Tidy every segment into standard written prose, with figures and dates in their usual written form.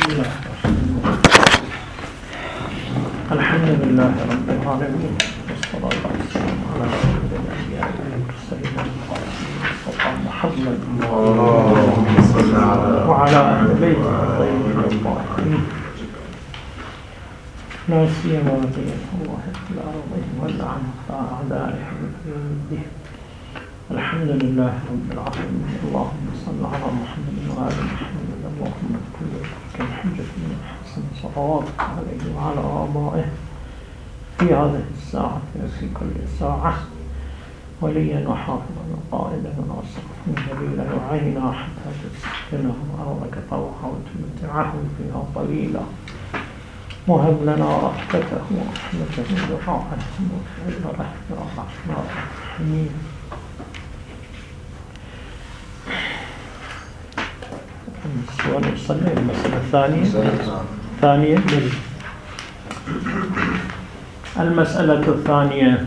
الحمد لله رب العالمين والصلاة والسلام على أشرف الأنبياء والمرسلين المصطفى محمد وعلى أهل بيته الطيبين الطاهرين لا سيما بقية الله في الأرض واللعنة أعدائهم في يوم الدين. الحمد لله رب العالمين. اللهم صل على محمد وآل محمد. اللهم كل كم حجة من الحسن صلواتك عليه وعلى آبائه في هذه الساعة وفي كل ساعة وليا وحافظا وقائدا وناصرا ودليلا وعينا حتى تسكنهم أرضك طوعا وتمتعهم فيها طويلا وهب لنا رحمته ورحمته دعاءه وفعل يا رحمن الرحيم. السؤال الصلي المسألة الثانية. المسألة الثانية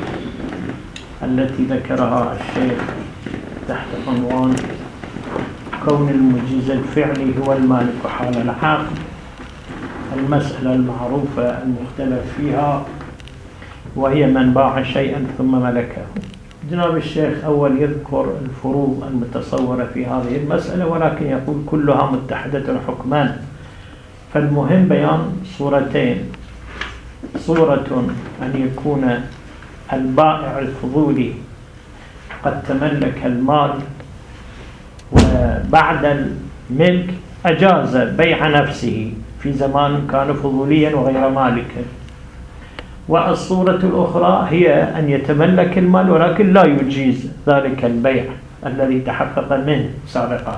التي ذكرها الشيخ تحت عنوان كون المجيز الفعلي هو المالك حال العاقل، المسألة المعروفة المختلف فيها وهي من باع شيئا ثم ملكه. جناب الشيخ أول يذكر الفروض المتصورة في هذه المسألة ولكن يقول كلها متحدة حكمان، فالمهم بيان صورتين: صورة أن يكون البائع الفضولي قد تملك المال وبعد الملك أجاز بيع نفسه في زمان كان فضوليا وغير مالكا، والصورة الأخرى هي أن يتملك المال ولكن لا يجيز ذلك البيع الذي تحقق منه سابقا.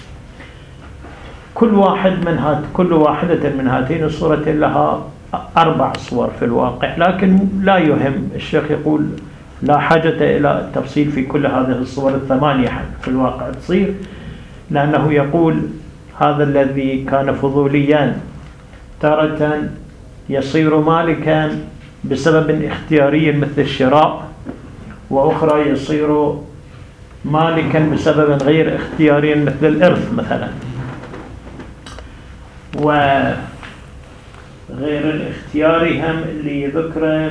كل واحدة من هاتين الصورتين لها 4 صور في الواقع، لكن لا يهم. الشيخ يقول لا حاجة إلى التفصيل في كل هذه الصور 8 في الواقع تصير، لأنه يقول هذا الذي كان فضوليا تارة يصير مالكا بسبب اختياري مثل الشراء، وأخرى يصير مالكا بسبب غير اختياري مثل الإرث مثلا، وغير الاختياري هم اللي يذكره.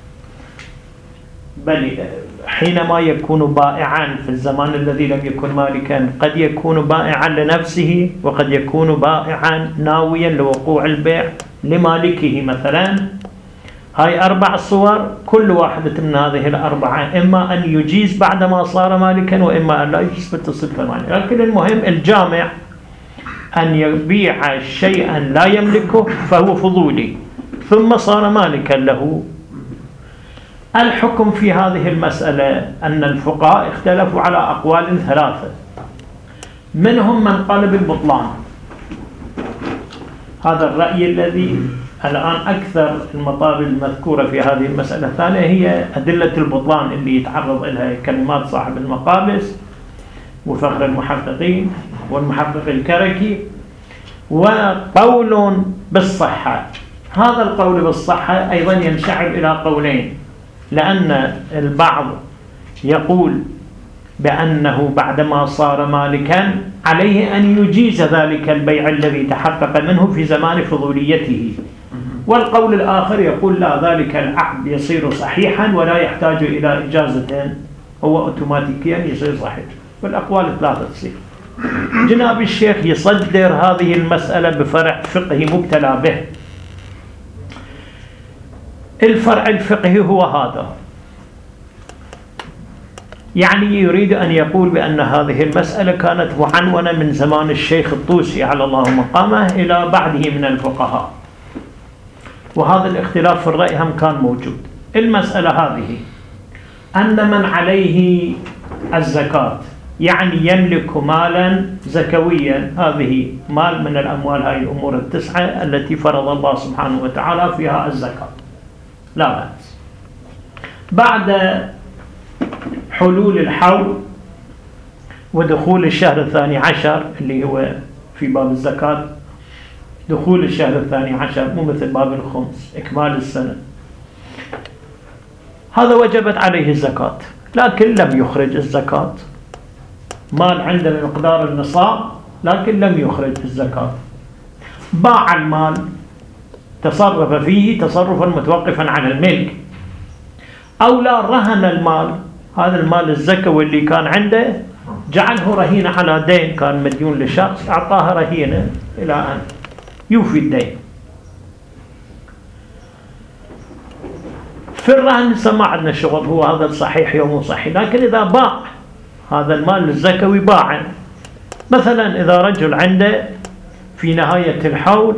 بل حينما يكون بائعا في الزمان الذي لم يكن مالكا قد يكون بائعا لنفسه وقد يكون بائعا ناويا لوقوع البيع لمالكه مثلا. هاي 4 صور، كل واحدة من هذه ال4 إما أن يجيز بعدما صار مالكا وإما أن لا يجيز بالتصرف المالي، لكن المهم الجامع أن يبيع شيئا لا يملكه فهو فضولي ثم صار مالكا له. الحكم في هذه المسألة أن الفقهاء اختلفوا على أقوال 3، منهم من قال بالبطلان. هذا الرأي الذي الآن أكثر المطالب المذكورة في هذه المسألة الثانية هي أدلة البطلان اللي يتعرض إليها كلمات صاحب المقابس وفخر المحققين والمحقق الكركي، وقول بالصحة. هذا القول بالصحة أيضا ينشعب إلى قولين، لأن البعض يقول بأنه بعدما صار مالكا عليه أن يجيز ذلك البيع الذي تحقق منه في زمان فضوليته، والقول الآخر يقول لا، ذلك العقد يصير صحيحا ولا يحتاج إلى إجازة، هو أوتوماتيكيا يصير صحيح. والأقوال 3 تصير. جناب الشيخ يصدر هذه المسألة بفرع فقهي مبتلى به. الفرع الفقهي هو هذا، يعني يريد أن يقول بأن هذه المسألة كانت معنونة من زمان الشيخ الطوسي على الله مقامه إلى بعده من الفقهاء، وهذا الاختلاف في الرأي هم كان موجود. المسألة هذه أن من عليه الزكاة يعني يملك مالا زكويا، هذه مال من الأموال، هذه الأمور ال9 التي فرض الله سبحانه وتعالى فيها الزكاة لا بأس. بعد حلول الحول ودخول الشهر 12 اللي هو في باب الزكاة، دخول الشهر 12 مو مثل باب الخمس إكمال السنة، هذا وجبت عليه الزكاة لكن لم يخرج الزكاة. مال عنده مقدار النصاب لكن لم يخرج الزكاة. باع المال، تصرف فيه تصرفا متوقفا على الملك، أو لا رهن المال، هذا المال الزكوي اللي كان عنده جعله رهينة على دين كان مديون لشخص، أعطاها رهينة إلى أن يوفي الدين. في الرهن ما عندنا شغل، هو هذا الصحيح يوم صحيح. لكن إذا باع هذا المال الزكوي، باع مثلا إذا رجل عنده في نهاية الحول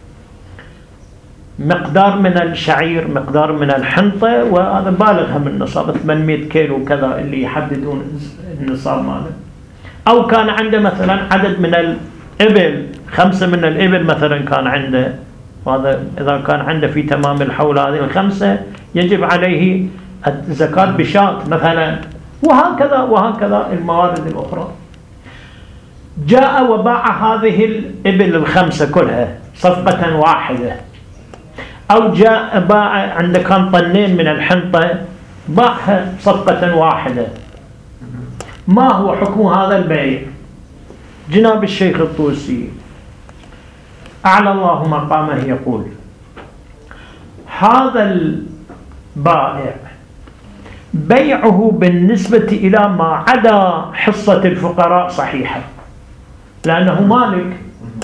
مقدار من الشعير، مقدار من الحنطة، وهذا بالغها من النصاب 800 كيلو كذا اللي يحددون النصاب ماله، أو كان عنده مثلا عدد من الإبل، 5 من الإبل مثلا كان عنده، وهذا إذا كان عنده في تمام الحول هذه ال5 يجب عليه الزكاة بشاة مثلا، وهكذا وهكذا الموارد الأخرى. جاء وباع هذه الإبل ال5 كلها صفقة واحدة، أو جاء باع عنده كان طنين من الحنطة باعها صفقة واحدة. ما هو حكم هذا البيع؟ جناب الشيخ الطوسي أعلى الله مقامه يقول: هذا البائع بيعه بالنسبة إلى ما عدا حصة الفقراء صحيحة لأنه مالك،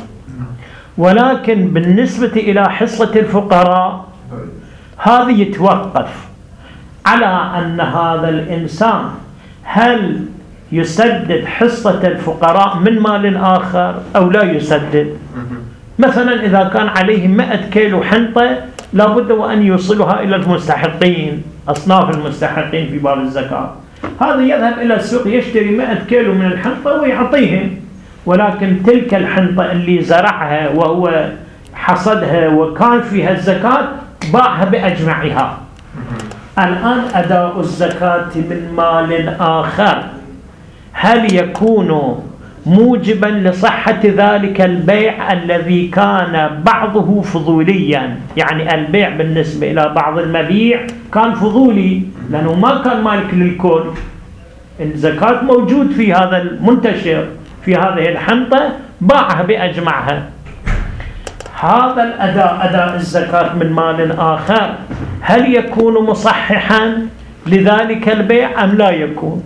ولكن بالنسبة إلى حصة الفقراء هذا يتوقف على أن هذا الإنسان هل يسدد حصة الفقراء من مال آخر أو لا يسدد. مثلا إذا كان عليه 100 كيلو حنطة لابد وأن يوصلها إلى المستحقين، أصناف المستحقين في باب الزكاة، هذا يذهب إلى السوق يشتري 100 كيلو من الحنطة ويعطيهم، ولكن تلك الحنطة اللي زرعها وهو حصدها وكان فيها الزكاة باعها بأجمعها. الآن أداء الزكاة من مال آخر هل يكون موجبا لصحة ذلك البيع الذي كان بعضه فضوليا؟ يعني البيع بالنسبة إلى بعض المبيع كان فضولي لأنه ما كان مالك للكل، الزكاة موجود في هذا المنتشر في هذه الحنطة باعها بأجمعها. هذا الأداء أداء الزكاة من مال آخر هل يكون مصححا لذلك البيع أم لا يكون؟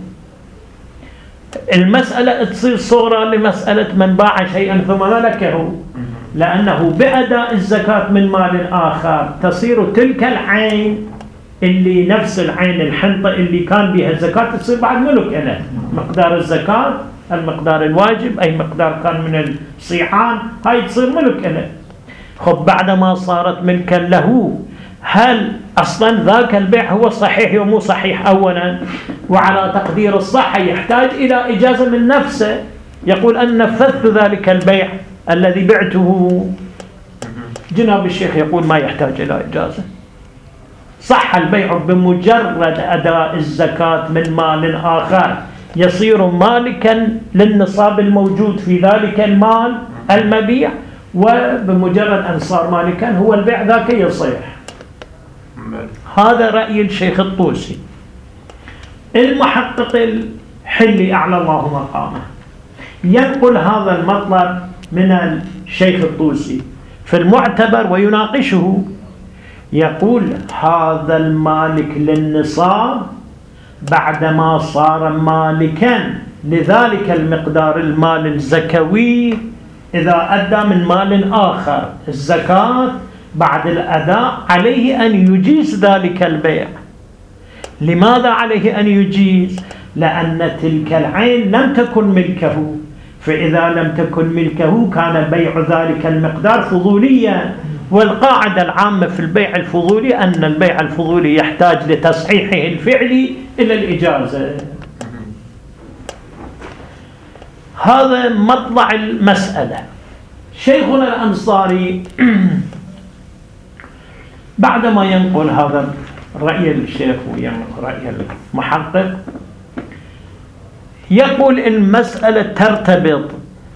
المسألة تصير صورة لمسألة من باع شيئا ثم ملكه، لأنه بأداء الزكاة من مال آخر تصير تلك العين اللي نفس العين الحنطة اللي كان بها الزكاة تصير بعد ملك له، مقدار الزكاة المقدار الواجب أي مقدار كان من الصيحان هاي تصير ملك له. خب بعدما صارت ملكا له هل أصلا ذاك البيع هو صحيح أو مو صحيح أولا؟ وعلى تقدير الصحة يحتاج إلى إجازة من نفسه، يقول أن نفذت ذلك البيع الذي بعته. جناب الشيخ يقول ما يحتاج إلى إجازة، صح البيع بمجرد أداء الزكاة من مال آخر يصير مالكا للنصاب الموجود في ذلك المال المبيع، وبمجرد أن صار مالكا هو البيع ذاك يصيح. هذا رأي الشيخ الطوسي. المحقق الحلي أعلى الله مقامه ينقل هذا المطلب من الشيخ الطوسي في المعتبر ويناقشه، يقول هذا المالك للنصاب بعدما صار مالكا لذلك المقدار المال الزكوي إذا أدى من مال آخر الزكاة بعد الأداء عليه أن يجيز ذلك البيع. لماذا عليه أن يجيز؟ لأن تلك العين لم تكن ملكه، فإذا لم تكن ملكه كان بيع ذلك المقدار فضوليا، والقاعدة العامة في البيع الفضولي أن البيع الفضولي يحتاج لتصحيحه الفعلي إلى الإجازة. هذا مطلع المسألة. شيخنا الأنصاري بعدما ينقل هذا رأي الشيخ وينقل رأي المحقق يقول المسألة ترتبط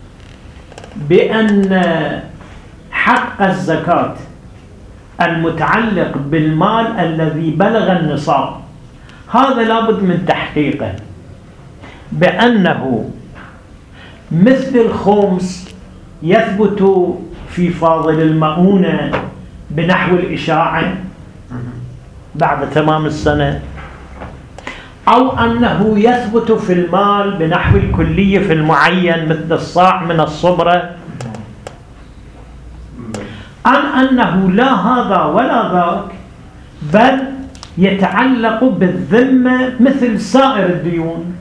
بأن حق الزكاة المتعلق بالمال الذي بلغ النصاب هذا لابد من تحقيقه، بأنه مثل الخمس يثبت في فاضل المؤونة بنحو الإشاعة بعد تمام السنة، أو أنه يثبت في المال بنحو الكلية في المعين مثل الصاع من الصبرة، أم أنه لا هذا ولا ذاك بل يتعلق بالذمة مثل سائر الديون.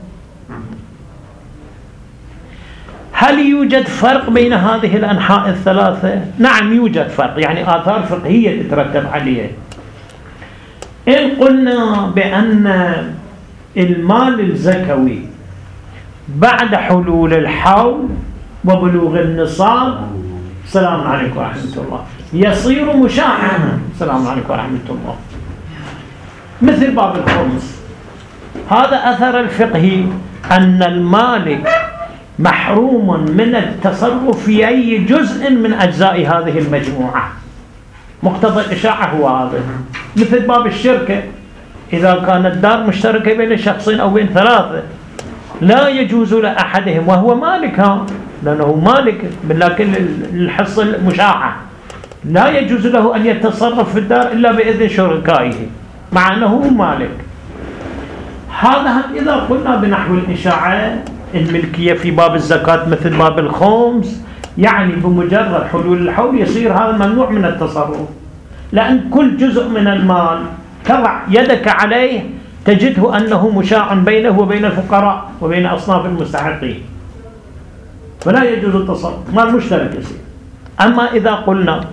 هل يوجد فرق بين هذه الأنحاء الثلاثة؟ نعم يوجد فرق، يعني آثار فقهية تترتب عليه. إن قلنا بأن المال الزكوي بعد حلول الحول وبلوغ النصاب، السلام عليكم ورحمة الله، يصير مشاعا، السلام عليكم ورحمة الله، مثل باب الخمس. هذا أثر الفقهي أن المالك محروم من التصرف في أي جزء من أجزاء هذه المجموعة. مقتضى الإشاعة هو هذا. مثل باب الشركة، إذا كانت دار مشتركة بين شخصين أو بين ثلاثة لا يجوز لأحدهم وهو مالكها، لأنه مالك، لكن الحصة المشاعة لا يجوز له أن يتصرف في الدار إلا بإذن شركائه مع أنه مالك. هذا إذا قلنا بنحو الإشاعة الملكية في باب الزكاة مثل باب الخمس، يعني بمجرد حلول الحول يصير هذا ممنوع من التصرف، لأن كل جزء من المال تضع يدك عليه تجده أنه مشاع بينه وبين الفقراء وبين أصناف المستحقين، فلا يجوز التصرف، مال مشترك يصير. أما إذا قلنا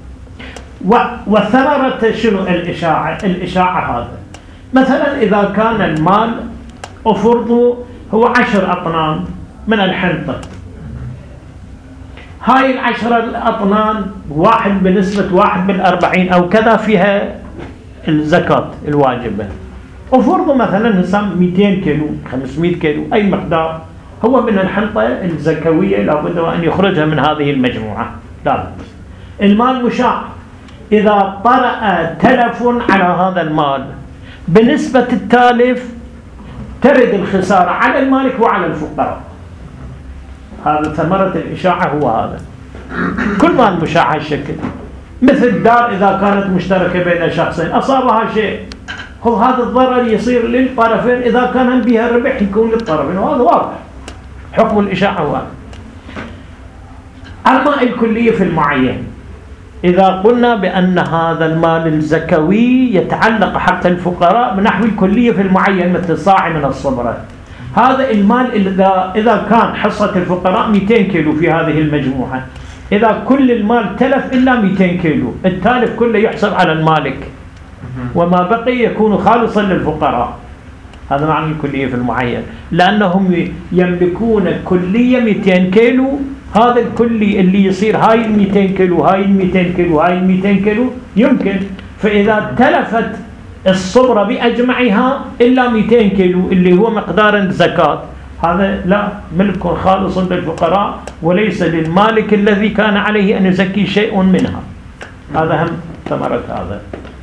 وثمرة شنو الإشاعة هذا، مثلا إذا كان المال أفرضه هو 10 أطنان من الحنطة، هاي 10 الأطنان واحد بنسبة 1/40 أو كذا فيها الزكاة الواجبة، أفرضه مثلا نسم 200 كيلو 500 كيلو أي مقدار هو من الحنطة الزكوية لابد أن يخرجها من هذه المجموعة. لا، المال مشاع، إذا طرأ تلف على هذا المال بنسبة التالف ترد الخسارة على المالك وعلى الفقراء. هذا ثمرة الإشاعة هو هذا. كل مال مشاع هالشكل، مثل دار إذا كانت مشتركة بين شخصين أصابها شيء، خذ هذا الضرر يصير للطرفين، إذا كان بها ربح يكون للطرفين، وهذا واضح حكم الإشاعة هو هذا. أما الكلية في المعين، إذا قلنا بأن هذا المال الزكوي يتعلق حق الفقراء بنحو الكلية في المعين مثل صاع من الصبرة، هذا المال إذا كان حصة الفقراء 200 كيلو في هذه المجموعة، إذا كل المال تلف إلا 200 كيلو، التالف كله يحسب على المالك وما بقي يكون خالصا للفقراء. هذا معنى الكلية في المعين، لأنهم يملكون كلية 200 كيلو، هذا الكلي اللي يصير هاي 200 كيلو هاي 200 كيلو هاي 200 كيلو يمكن، فإذا تلفت الصبرة بأجمعها إلا 200 كيلو اللي هو مقدار الزكاة، هذا لا، ملك خالص للفقراء وليس للمالك الذي كان عليه أن يزكي شيء منها. هذا هم ثمرة هذا.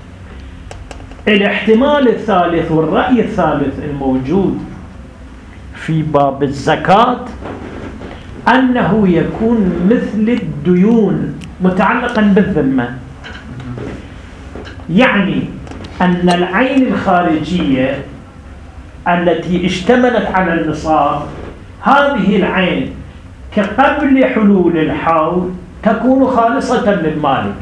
الاحتمال الثالث والرأي الثالث الموجود في باب الزكاة أنه يكون مثل الديون متعلقا بالذمة، يعني أن العين الخارجية التي اشتملت على النصاب، هذه العين كقبل حلول الحول تكون خالصة للمالك،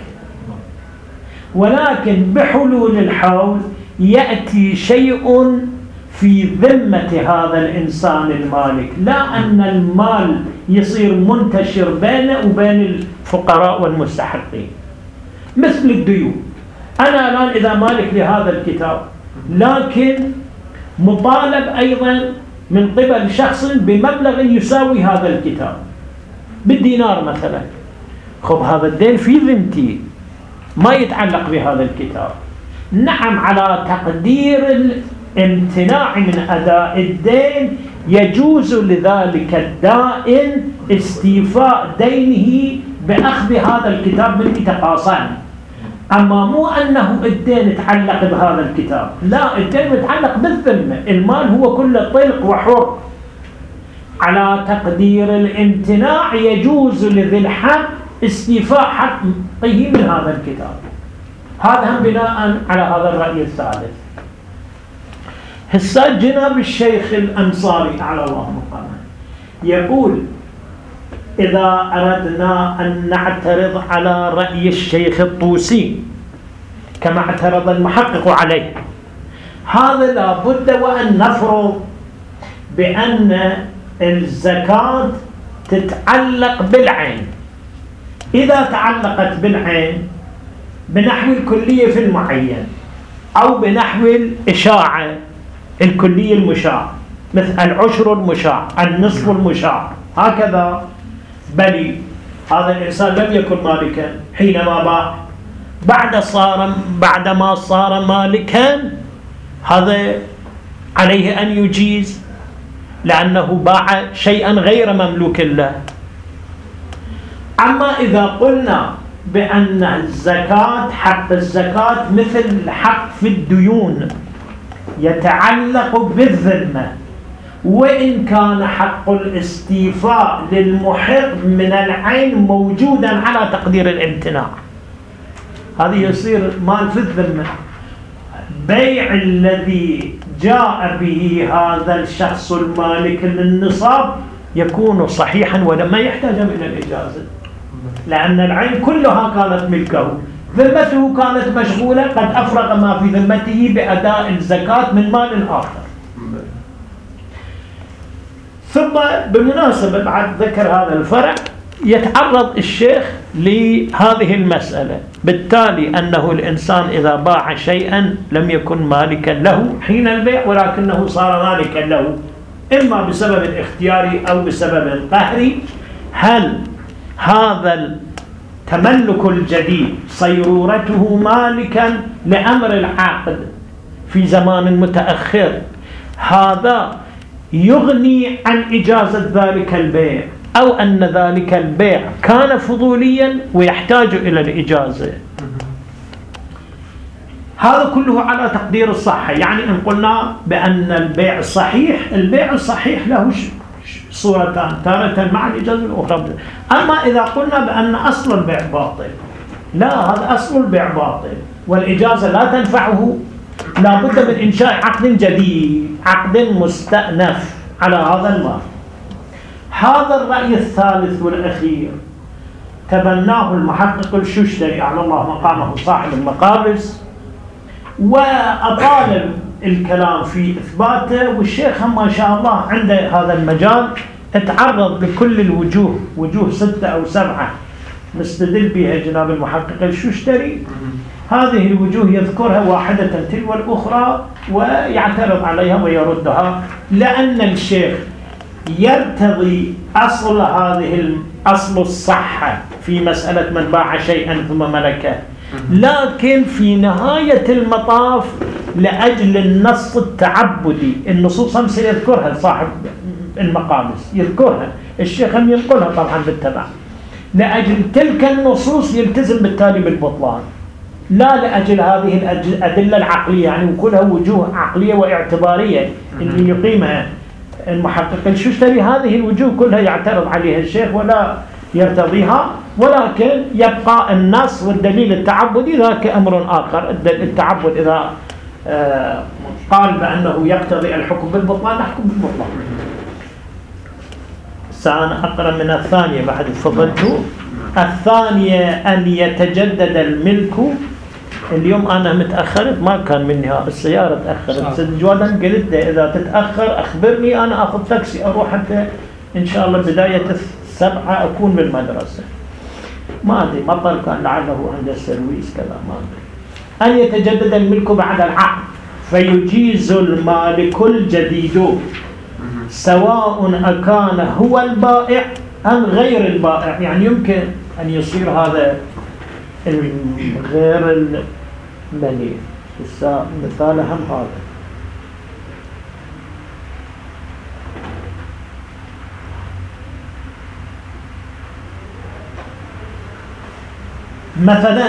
ولكن بحلول الحول يأتي شيء في ذمة هذا الإنسان المالك، لا أن المال يصير منتشر بينه وبين الفقراء والمستحقين. مثل الديون، أنا الآن إذا مالك لهذا الكتاب لكن مطالب أيضا من قبل شخص بمبلغ يساوي هذا الكتاب بالدينار مثلا، خب هذا الدين في ذمتي ما يتعلق بهذا الكتاب. نعم، على تقدير الامتناع من أداء الدين يجوز لذلك الدائن استيفاء دينه بأخذ هذا الكتاب من تقاصان، أما مو أنه الدين يتعلق بهذا الكتاب، لا، الدين يتعلق بالذمة، المال هو كله طلق وحر. على تقدير الامتناع يجوز لذي الحق استيفاء حقه من هذا الكتاب. هذا هم بناء على هذا الرأي الثالث. هسه جناب الشيخ الأنصاري على الله مقامه يقول إذا أردنا أن نعترض على رأي الشيخ الطوسي كما اعترض المحقق عليه، هذا لابد وأن نفرض بأن الزكاة تتعلق بالعين. إذا تعلقت بالعين بنحو الكلية في المعين أو بنحو الإشاعة الكلية المشاع، مثل العشر المشاع، النصف المشاع، هكذا، بل هذا الإنسان لم يكن مالكا حينما باع، بعدما صار مالكا هذا عليه أن يجيز لأنه باع شيئا غير مملوك له. أما إذا قلنا بأن الزكاة حق الزكاة مثل الحق في الديون يتعلق بالذمة، وإن كان حق الاستيفاء للمحق من العين موجودا على تقدير الامتناع، هذه يصير مال في الذمة. بيع الذي جاء به هذا الشخص المالك للنصاب يكون صحيحا ولما يحتاج إلى الإجازة، لأن العين كلها كانت ملكه، ذمته كانت مشغولة، قد أفرغ ما في ذمته بأداء الزكاة من مال آخر. ثم بالمناسبة بعد ذكر هذا الفرع يتعرض الشيخ لهذه المسألة، بالتالي أنه الإنسان إذا باع شيئا لم يكن مالكا له حين البيع ولكنه صار مالكا له إما بسبب اختياري أو بسبب قهري، هل هذا التملك الجديد صيرورته مالكا لأمر العاقد في زمان متأخر هذا يغني عن إجازة ذلك البيع، أو أن ذلك البيع كان فضوليا ويحتاج إلى الإجازة؟ هذا كله على تقدير الصحة. يعني إن قلنا بأن البيع صحيح، البيع الصحيح له صورتان، تارة مع الإجازة الأخرى. أما إذا قلنا بأن أصل البيع باطل، لا، هذا أصل البيع باطل والإجازة لا تنفعه، لا بد من إنشاء عقد جديد، عقد مستأنف على هذا المال. هذا الرأي الثالث والأخير تبناه المحقق الشوشتري على الله مقامه صاحب المقابس، وأطال الكلام في إثباته، والشيخ ما شاء الله عنده هذا المجال اتعرض لكل الوجوه، وجوه 6 أو 7 نستدل بها جناب المحقق الشوشتري. هذه الوجوه يذكرها واحدة تلو الأخرى ويعترض عليها ويردها، لأن الشيخ يرتضي أصل أصل الصحة في مسألة من باع شيئا ثم ملكه، لكن في نهاية المطاف لأجل النص التعبدي، النصوص هم سيذكرها صاحب المقامس، يذكرها الشيخ هم ينقلها طبعا بالتبع، لأجل تلك النصوص يلتزم بالتالي بالبطلان، لا لأجل هذه الأدلة العقلية، يعني كلها وجوه عقلية واعتبارية اللي يقيمها المحقق الشوشتري. هذه الوجوه كلها يعترض عليها الشيخ ولا يرتضيها، ولكن يبقى النص والدليل التعبدي ذاك أمر آخر. التعبد إذا قال بأنه يقتضي الحكم بالبطلان نحكم بالبطلان. سأنا أقرأ من الثانية بعد تفضلتوا. الثانية أن يتجدد الملك. اليوم أنا متأخرت، ما كان مني السيارة تأخرت، سيد جوالا قلت له إذا تتأخر أخبرني أنا أخذ تاكسي أروح حتى إن شاء الله بداية 7 أكون بالمدرسة. ما أدري مطر كان لعله عند السرويس كذا، ما أدري. أن يتجدد الملك بعد العقد فيجيز المالك الجديد سواء أكان هو البائع أم غير البائع. يعني يمكن أن يصير هذا غير المني، مثالها هذا. مثلا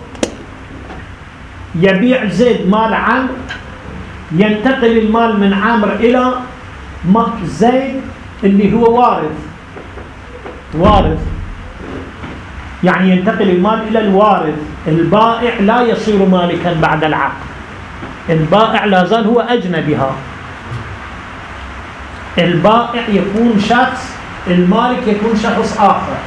يبيع زيد مال عمرو، ينتقل المال من عمرو إلى زيد اللي هو وارث، يعني ينتقل المال إلى الوارث. البائع لا يصير مالكا بعد العقد، البائع لا زال هو أجنبها. البائع يكون شخص، المالك يكون شخص آخر.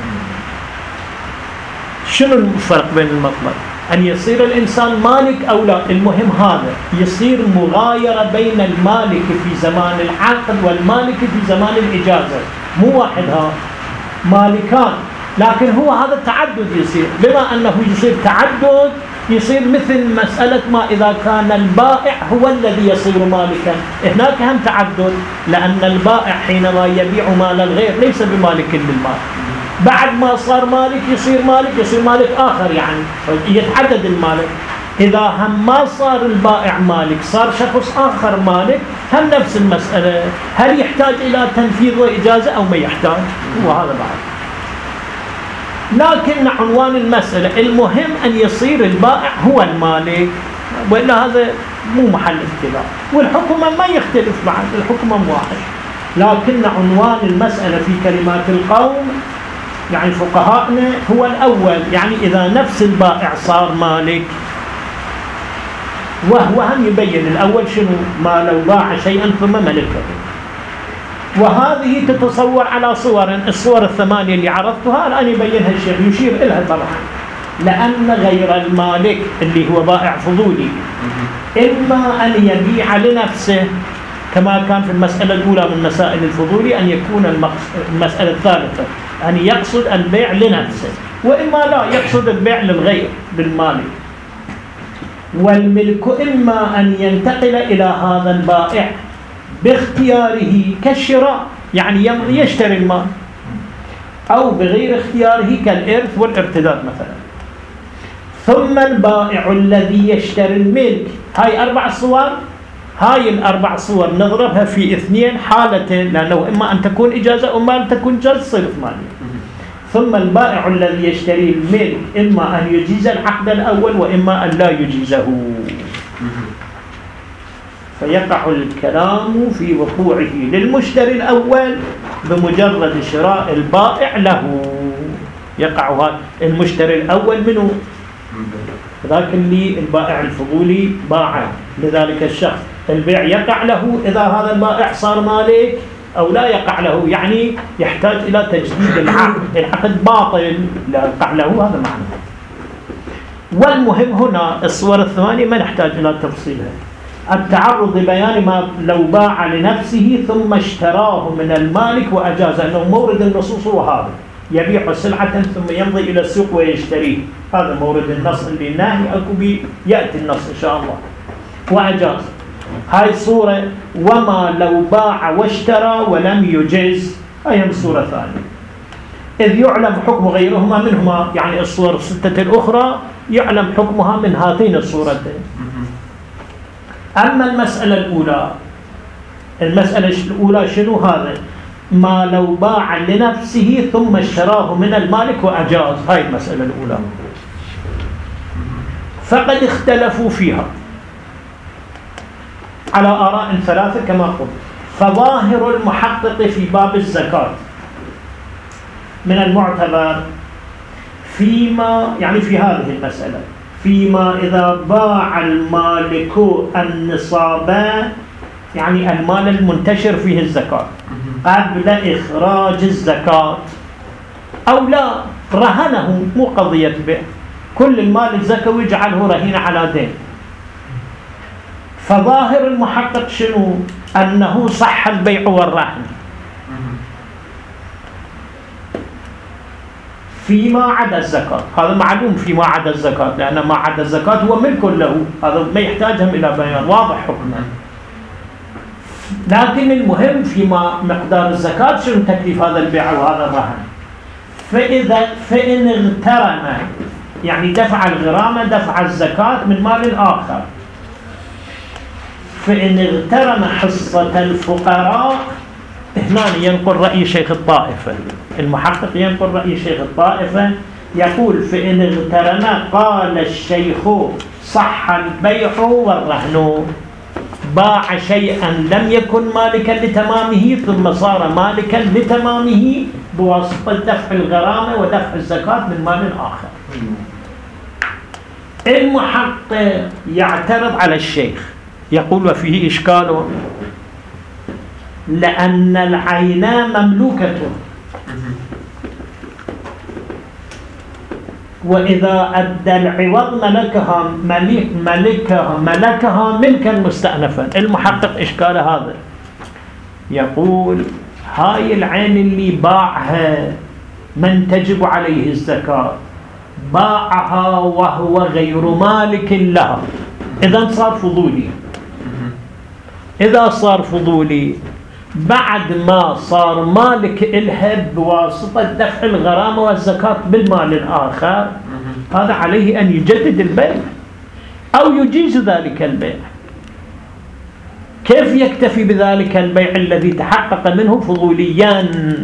شنو الفرق بين المطلب؟ أن يصير الإنسان مالك أو لا، المهم هذا يصير مغايرة بين المالك في زمان العقد والمالك في زمان الإجازة، مو واحد، ها مالكان، لكن هو هذا التعدد يصير. بما أنه يصير تعدد يصير مثل مسألة ما إذا كان البائع هو الذي يصير مالكا، هناك هم تعدد، لأن البائع حينما يبيع مال الغير ليس بمالك للمال، بعد ما صار مالك يصير مالك آخر، يعني يتعدد المالك. إذا هم ما صار البائع مالك، صار شخص آخر مالك، هم نفس المسألة، هل يحتاج إلى تنفيذ وإجازة أو ما يحتاج؟ وهذا بعد. لكن عنوان المسألة المهم أن يصير البائع هو المالك، وإلا هذا مو محل اختلاف، والحكم ما يختلف بعد، الحكم واحد. لكن عنوان المسألة في كلمات القوم يعني فقهاءنا هو الأول، يعني إذا نفس البائع صار مالك، وهو هم يبين الأول شنو ما لو باع شيئا ثم ملكه. وهذه تتصور على صور، الصور الثمانية اللي عرضتها الآن يبينها الشيخ، يشير إلها طبعا، لأن غير المالك اللي هو بائع فضولي إما أن يبيع لنفسه كما كان في المسألة الأولى من مسائل الفضولي، أن يكون المسألة الثالثة أن يقصد البيع لنفسه، وإما لا يقصد البيع للغير للمالك. والملك إما أن ينتقل إلى هذا البائع باختياره كالشراء، يعني يشتري المال، أو بغير اختياره كالإرث والارتداد مثلا. ثم البائع الذي يشتري الملك، هاي 4 صور، هاي ال4 صور نضربها في 2 حالتين، لأنه إما أن تكون إجازة وإما أن تكون جاز صرف مالي. ثم البائع الذي يشتري الملك إما أن يجيز العقد الأول وإما أن لا يجيزه، فيقع الكلام في وقوعه للمشتري الأول بمجرد شراء البائع له. يقع المشتري الأول منه ذاك اللي البائع الفضولي باعه، لذلك الشخص البيع يقع له إذا هذا البائع صار مالك أو لا يقع له، يعني يحتاج إلى تجديد العقد، العقد باطل لا يقع له، هذا معنى. والمهم هنا الصور الثمانية ما نحتاج إلى تفصيلها، التعرض لبيان ما لو باع لنفسه ثم اشتراه من المالك وأجاز، أنه مورد النصوص هو هذا، يبيع سلعة ثم يمضي إلى السوق ويشتريه، هذا مورد النص اللي ناهي أكو يأتي النص إن شاء الله، وأجاز. هاي صورة. وما لو باع واشترى ولم يجز، أي صورة ثانية، إذ يعلم حكم غيرهما منهما، يعني الصور 6 الأخرى يعلم حكمها من هاتين الصورتين. أما المسألة الأولى، المسألة الأولى شنو هذا؟ ما لو باع لنفسه ثم اشتراه من المالك وأجاز، هاي المسألة الأولى، فقد اختلفوا فيها على آراء 3 كما قلت. فظاهر المحقق في باب الزكاة من المعتبر فيما، يعني في هذه المسألة، فيما إذا باع المالك النصاب، يعني المال المنتشر فيه الزكاة، قبل إخراج الزكاة، أو لا رهنه، مو قضية بيع، كل المال الزكوي يجعله رهين على دين. فظاهر المحقق شنو؟ أنه صح البيع والرهن فيما عدا الزكاة، هذا معلوم فيما عدا الزكاة، لأن ما عدا الزكاة هو ملك له، هذا ما يحتاجهم إلى بيان، واضح حكمه. لكن المهم فيما مقدار الزكاة شنو تكليف هذا البيع وهذا الرهن. فإن اغترم، يعني دفع الغرامة، دفع الزكاة من مال آخر، فإن اغترم حصة الفقراء، هنا ينقل رأي شيخ الطائفة، المحقق ينقل رأي شيخ الطائفة، يقول فإن اغترم قال الشيخ صح البيع والرهن، باع شيئا لم يكن مالكا لتمامه ثم صار مالكا لتمامه بواسطة دفع الغرامة ودفع الزكاة من مال آخر. المحقق يعترض على الشيخ يقول وفيه إشكال لأن العين مملوكة، وإذا أدى العوض ملكها ملكا مستأنفا. المحقق إشكال هذا يقول هاي العين اللي باعها من تجب عليه الزكاة باعها وهو غير مالك لها، إذا صار فضولي. إذا صار فضولي بعد ما صار مالك إلها بواسطة دفع الغرامة والزكاة بالمال الآخر، هذا عليه أن يجدد البيع أو يجيز ذلك البيع. كيف يكتفي بذلك البيع الذي تحقق منه فضوليا؟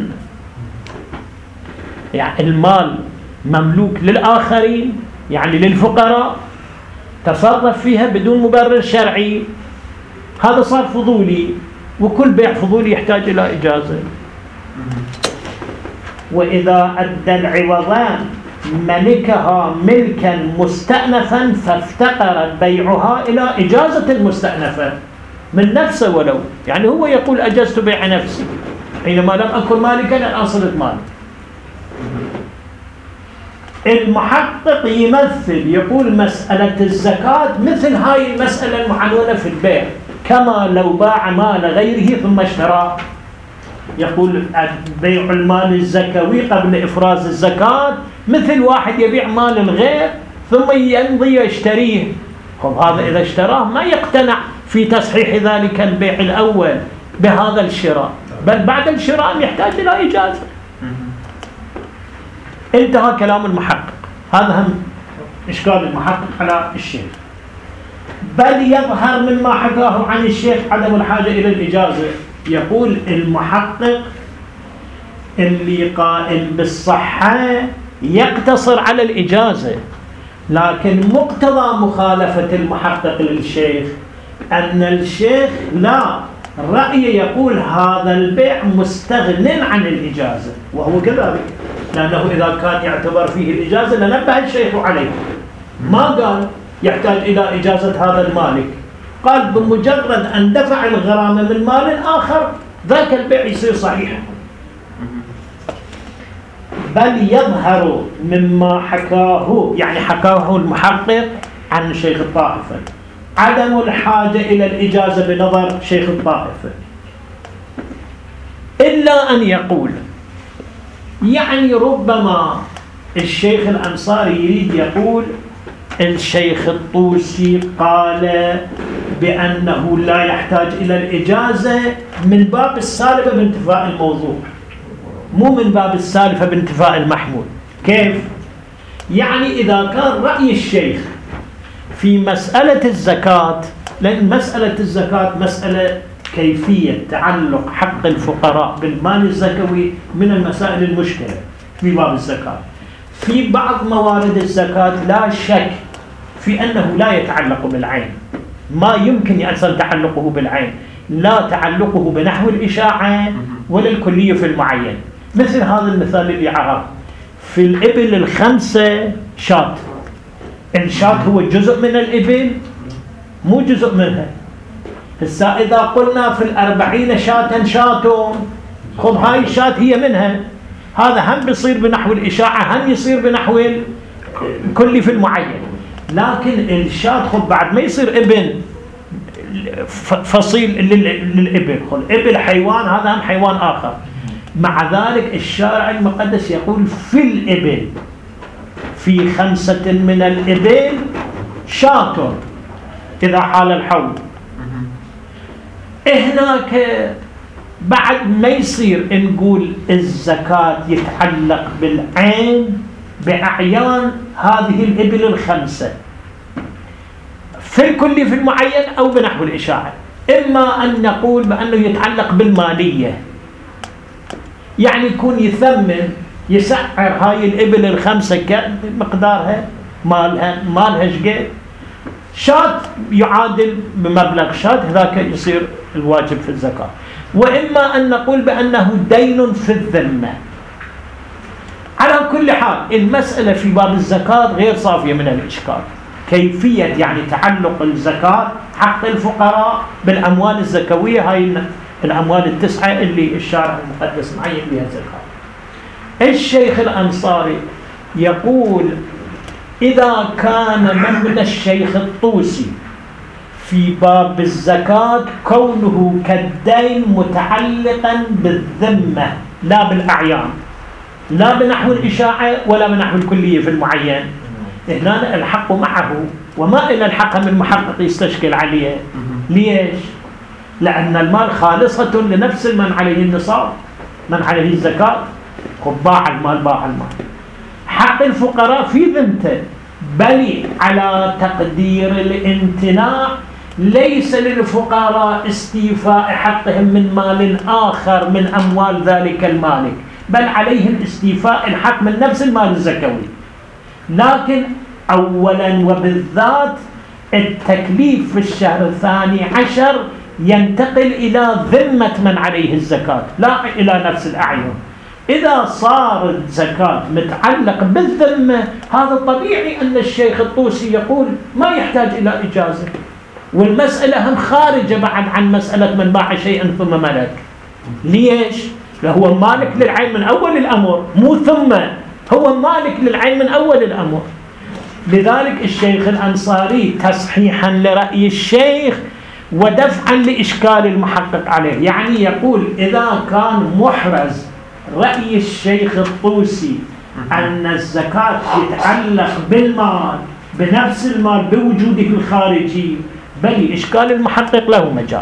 يعني المال مملوك للآخرين، يعني للفقراء، تصرف فيها بدون مبرر شرعي، هذا صار فضولي، وكل بيع فضولي يحتاج إلى إجازة. وإذا أدى العوضان ملكها ملكا مستأنفا فافتقر بيعها إلى إجازة المستأنفة من نفسه، ولو يعني هو يقول أجزت بيع نفسي حينما لم أكن مالكا الآن صرت مالك. المحقق يمثل يقول مسألة الزكاة مثل هاي المسألة المعنونة في البيع، كما لو باع مال غيره ثم اشتراه. يقول بيع المال الزكوي قبل إفراز الزكاة مثل واحد يبيع مال الغير ثم يمضي يشتريه. هذا إذا اشتراه ما يقتنع في تصحيح ذلك البيع الأول بهذا الشراء، بل بعد الشراء يحتاج إلى إجازة. انتهى كلام المحقق. هذا هم إشكال المحقق على الشيخ. بل يظهر مما حكاه عن الشيخ عدم الحاجة إلى الإجازة. يقول المحقق اللي قائل بالصحة يقتصر على الإجازة، لكن مقتضى مخالفة المحقق للشيخ أن الشيخ لا رأي يقول هذا البيع مستغن عن الإجازة، وهو كذلك، لأنه إذا كان يعتبر فيه الإجازة لنبه الشيخ عليه، ما قال يحتاج إلى إجازة هذا المالك، قال بمجرد أن دفع الغرامة من مال آخر ذاك البيع يصير صحيح. بل يظهر مما حكاه، يعني حكاه المحقق عن شيخ الطائفة، عدم الحاجة إلى الإجازة بنظر شيخ الطائفة، إلا أن يقول يعني ربما الشيخ الأنصاري يريد يقول الشيخ الطوسي قال بأنه لا يحتاج إلى الإجازة من باب السالفة بانتفاء الموضوع، مو من باب السالفة بانتفاء المحمول. كيف؟ يعني إذا كان رأي الشيخ في مسألة الزكاة، لأن مسألة الزكاة مسألة كيفية تعلق حق الفقراء بالمال الزكوي من المسائل المشكلة في باب الزكاة. في بعض موارد الزكاة لا شك في أنه لا يتعلق بالعين، ما يمكن يحصل تعلقه بالعين، لا تعلقه بنحو الإشاعة ولا الكلية في المعين. مثل هذا المثال اللي عرض في الإبل الخمسة شاة، الشاة هو جزء من الإبل مو جزء منها. هسا إذا قلنا في 40 شاة شاة، خذ هاي الشاة هي منها، هذا هم بيصير بنحو الإشاعة هم يصير بنحو الكلي في المعين. لكن الشاة خذ بعد ما يصير ابن فصيل للإبل، خذ إبل حيوان هذا هم حيوان آخر. مع ذلك الشارع المقدس يقول في الإبل، في 5 من الإبل شاة إذا حال الحول. هناك بعد ما يصير نقول الزكاة يتعلق بالعين بأعيان هذه الإبل ال5 في الكل في المعين أو بنحو الإشاعة. إما أن نقول بأنه يتعلق بالمالية، يعني يكون يثمن يسعر هاي الإبل ال5 مقدارها مالها شقد شات يعادل بمبلغ شات، هذاك يصير الواجب في الزكاة. وإما أن نقول بأنه دين في الذمة، على كل حال المسألة في باب الزكاة غير صافية من الإشكال. كيفية يعني تعلق الزكاة حق الفقراء بالأموال الزكوية، هاي الأموال التسعة اللي الشارع المقدس معين بها الزكاة. الشيخ الأنصاري يقول إذا كان مبنى الشيخ الطوسي في باب الزكاة كونه كالدين متعلقا بالذمة لا بالأعيان، لا بنحو الإشاعة ولا بنحو الكلية في المعين، هنا الحق معه وما إلى الحق من محقق يستشكل عليه. ليش؟ لأن المال خالصة لنفس من عليه النصاب، من عليه الزكاة، باع المال باع المال. حق الفقراء في ذمته، بل على تقدير الامتناع ليس للفقراء استيفاء حقهم من مال آخر من أموال ذلك المالك، بل عليهم استيفاء الحق من نفس المال الزكوي. لكن أولا وبالذات التكليف في الشهر 12 ينتقل إلى ذمة من عليه الزكاة لا إلى نفس الأعين. إذا صار الزكاة متعلق بالذمة هذا طبيعي أن الشيخ الطوسي يقول ما يحتاج إلى إجازة، والمسألة هم خارجة بعد عن مسألة من باع شيئا ثم ملك. ليش؟ هو مالك للعين من أول الأمر، مو ثم، هو مالك للعين من أول الأمر. لذلك الشيخ الأنصاري تصحيحا لرأي الشيخ ودفعا لإشكال المحقق عليه، يعني يقول إذا كان محرز رأي الشيخ الطوسي أن الزكاة تتعلق بالمال بنفس المال بوجوده الخارجي، بل إشكال المحقق له مجال،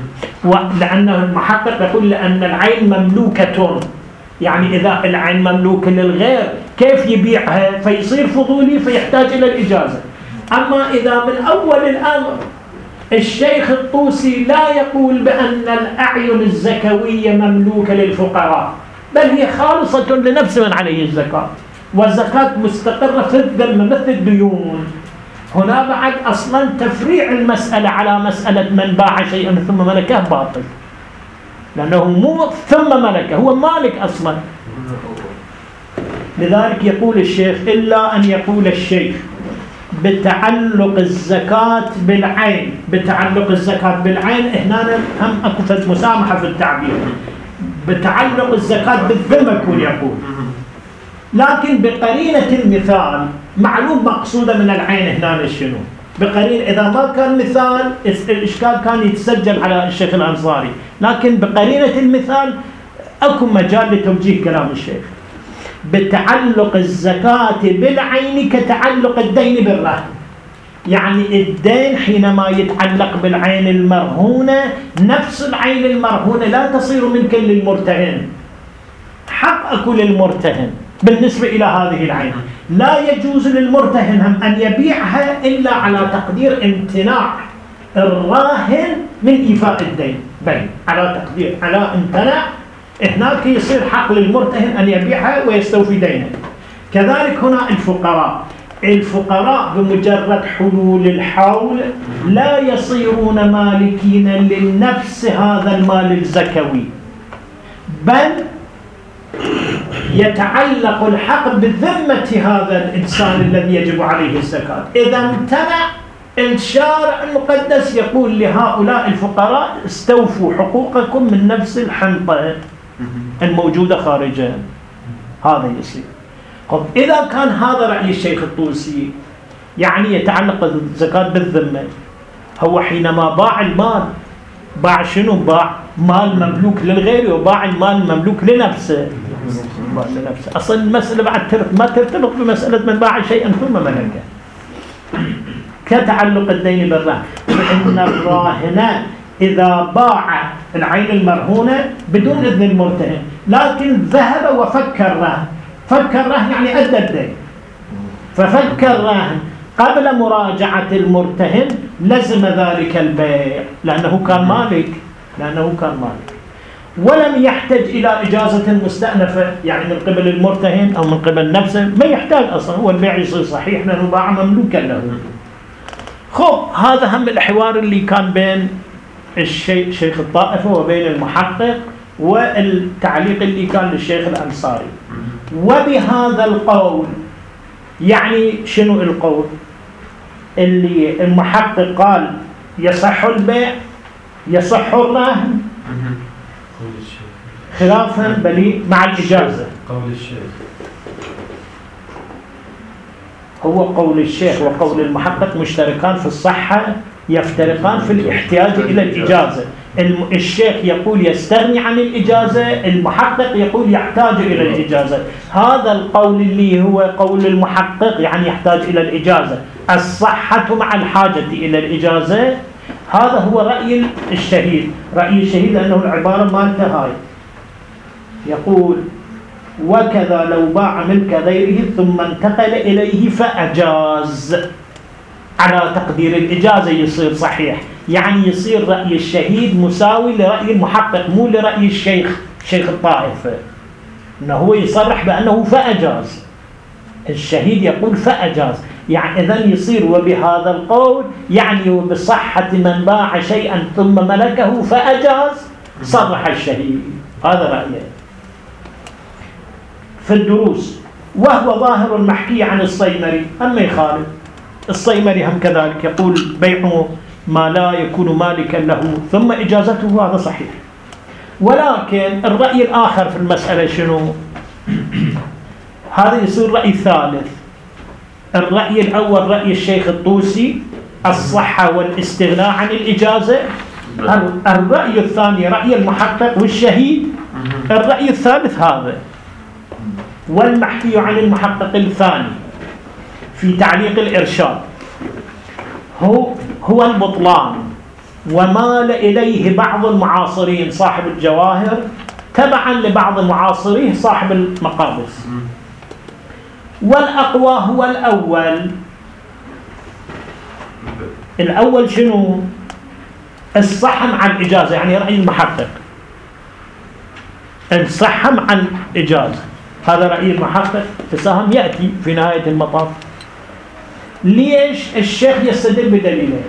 لأنه المحقق يقول لأن العين مملوكة، يعني إذا العين مملوكة للغير كيف يبيعها؟ فيصير فضولي فيحتاج إلى الإجازة. أما إذا من أول الأمر الشيخ الطوسي لا يقول بأن الأعين الزكوية مملوكة للفقراء، بل هي خالصة لنفس من عليه الزكاة، والزكاة مستقرة في الذمة مثل الديون. هنا بعد أصلا تفريع المسألة على مسألة من باع شيئا ثم ملكه باطل، لأنه مو ثم ملكه، هو مالك أصلا. لذلك يقول الشيخ إلا أن يقول الشيخ بتعلق الزكاة بالعين، بتعلق الزكاة بالعين هنا هم أكفت مسامحة في التعبير، بتعلق الزكاة بالذمة يكون يقول، لكن بقرينة المثال معلوم مقصودة من العين هنا شنو بقرينة. إذا ما كان مثال الإشكال كان يتسجل على الشيخ الأنصاري، لكن بقرينة المثال أكو مجال لتوجيه كلام الشيخ. بتعلق الزكاة بالعين كتعلق الدين بالرهن، يعني الدين حينما يتعلق بالعين المرهونة نفس العين المرهونة لا تصير ملكا للمرتهن، حق أكو للمرتهن بالنسبة إلى هذه العين، لا يجوز للمرتهن هم أن يبيعها إلا على تقدير امتناع الراهن من إيفاء الدين، بل على تقدير على امتناع هناك يصير حق للمرتهن أن يبيعها ويستوفي دينه. كذلك هنا الفقراء بمجرد حلول الحول لا يصيرون مالكين لنفس هذا المال الزكوي، بل يتعلق الحق بذمة هذا الإنسان الذي يجب عليه الزكاة. إذا امتنع الشارع المقدس يقول لهؤلاء الفقراء استوفوا حقوقكم من نفس الحنطة الموجودة خارجا، هذا يصير. طب إذا كان هذا رأي الشيخ الطوسي يعني يتعلق الزكاة بالذمة، هو حينما باع المال باع شنو؟ باع مال مملوك للغير وباع المال المملوك لنفسه. أصلا المسألة بعد ما ترتبط بمسألة من باع شيئا ثم ملكه كتعلق الدين بالرهن. فإن الراهن إذا باع العين المرهونة بدون إذن المرتهن لكن ذهب وفك الرهن، فك الرهن يعني أدى الدين، ففك الرهن قبل مراجعة المرتهن لزم ذلك البيع لأنه كان مالك، ولم يحتاج إلى إجازة مستأنفة يعني من قبل المرتهن أو من قبل نفسه، ما يحتاج أصلا، هو البيع يصير صحيح لأنه باع مملوكا له. خب هذا هم الحوار اللي كان بين شيخ الطائفة وبين المحقق، والتعليق اللي كان للشيخ الأنصاري. وبهذا القول، يعني شنو القول اللي المحقق قال يصح البيع يصح الرهن خلافا بل مع الإجازة. قول الشيخ هو قول الشيخ وقول المحقق مشتركان في الصحة، يفترقان في الاحتياج إلى الإجازة. الشيخ يقول يستغني عن الإجازة، المحقق يقول يحتاج إلى الإجازة. هذا القول اللي هو قول المحقق يعني يحتاج إلى الإجازة، الصحة مع الحاجة إلى الإجازة، هذا هو رأي الشهيد. رأي الشهيد أنه العبارة مالته هاي، يقول وكذا لو باع ملك غيره ثم انتقل إليه فأجاز، على تقدير الإجازة يصير صحيح، يعني يصير رأي الشهيد مساوي لرأي المحقق مو لرأي الشيخ شيخ الطائفة، إنه هو يصرح بأنه فأجاز، الشهيد يقول فأجاز، يعني إذن يصير وبهذا القول يعني وبصحة من باع شيئا ثم ملكه فأجاز صرح الشهيد. هذا رأيه في الدروس. وهو ظاهر المحكي عن الصيمري، أما يخالف الصيمري هم كذلك، يقول بيع ما لا يكون مالكا له ثم إجازته، هذا صحيح. ولكن الرأي الآخر في المسألة شنو؟ هذا يصير رأي ثالث. الرأي الأول رأي الشيخ الطوسي الصحة والاستغناء عن الإجازة، الرأي الثاني رأي المحقق والشهيد، الرأي الثالث هذا. والمحكي عن المحقق الثاني في تعليق الإرشاد هو البطلان، ومال إليه بعض المعاصرين صاحب الجواهر تبعا لبعض المعاصرين صاحب المقابس. والأقوى هو الأول شنو؟ الصحة مع الإجازة، يعني رأي المحقق الصحة مع الإجازة، هذا رأي المحقق تساهم يأتي في نهاية المطاف. ليش الشيخ يستدل بدليلين؟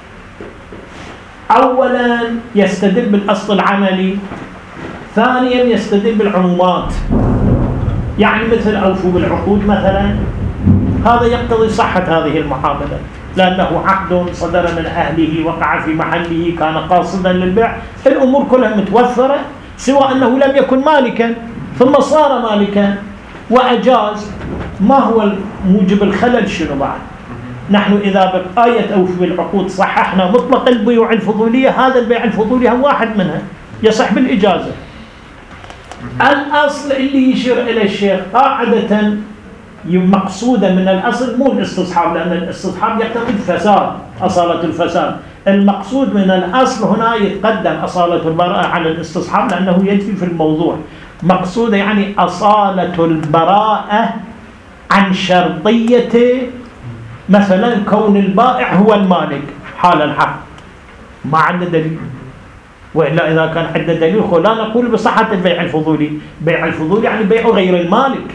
أولا يستدل بالأصل العملي، ثانيا يستدل بالعمومات، يعني مثل أوفوا بالعقود مثلا، هذا يقتضي صحة هذه المعاملة لأنه عقد صدر من أهله وقع في محله كان قاصدا للبيع، الأمور كلها متوفرة، سوى أنه لم يكن مالكا ثم صار مالكا وأجاز. ما هو موجب الخلل شنو بعد؟ نحن إذا بآية أوفوا بالعقود صححنا مطلق البيوع الفضولية، هذا البيع الفضولي هو واحد منها يصح بالإجازة. الأصل اللي يشير إلى الشيخ قاعدة مقصودة من الأصل مو الاستصحاب، لأن الاستصحاب يقتضي الفساد، أصالة الفساد. المقصود من الأصل هنا يتقدم أصالة البراءة على الاستصحاب لأنه يجري في الموضوع. مقصودة يعني أصالة البراءة عن شرطية مثلا كون البائع هو المالك حال الحق، ما عنده دليل، وإلا إذا كان عنده دليل لا نقول بصحة البيع الفضولي. بيع الفضولي يعني بيع غير المالك،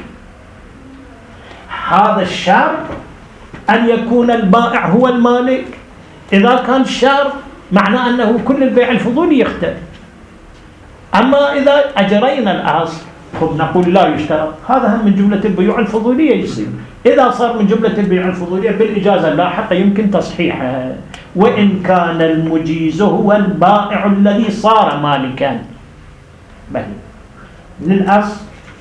هذا الشرط أن يكون البائع هو المالك. إذا كان شرط معناه أنه كل البيع الفضولي يختلف. أما إذا أجرينا الأصل نقول لا يشترط، هذا هم من جملة البيوع الفضولية يصير. إذا صار من جملة البيوع الفضولية بالإجازة اللاحقة يمكن تصحيحها، وإن كان المجيز هو البائع الذي صار مالكا. بل للأصل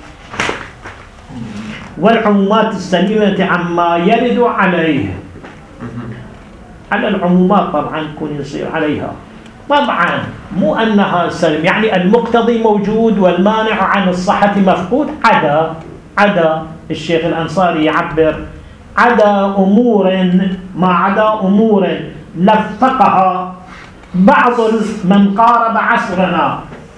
والعمومات السليمة عما يرد عليه، على العمومات طبعا يكون يصير عليها طبعا، مو أنها سلم، يعني المقتضي موجود والمانع عن الصحة مفقود، عدا الشيخ الأنصاري يعبر عدا أمور، ما عدا أمور لفقها بعض من قارب عصرنا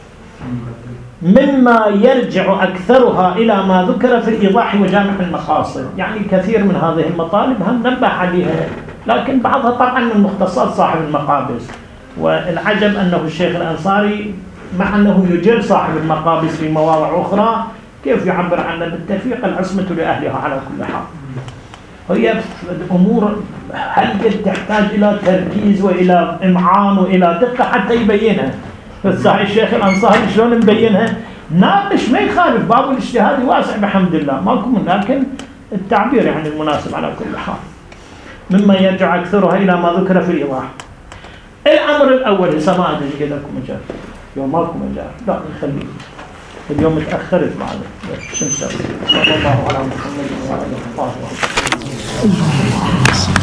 مما يرجع أكثرها إلى ما ذكر في الإيضاح وجامع المقاصد. يعني كثير من هذه المطالب هم نبه عليها، لكن بعضها طبعا من مختصات صاحب المقابس. والعجب أنه الشيخ الأنصاري مع أنه يجر صاحب المقابس في مواضع أخرى كيف يعبر عنه بالتلفيق العصمة لأهلها على كل حال. هي أمور هل تحتاج إلى تركيز وإلى إمعان وإلى دقة حتى يبينها. فالصحيح الشيخ الأنصاري شلون مبينها؟ ناقش ما يخالف، باب الاجتهاد واسع بحمد الله ماكو، لكن التعبير يعني المناسب على كل حال. مما يرجع أكثرها إلى ما ذكر في الإيضاح. الأمر الأول هسه ما أدري إذا لكم مجال، يوم ماكو مجال لا نخليه، اليوم تأخرت معنا شو نسوي؟ صلى الله على محمد وعلى آله وصحبه.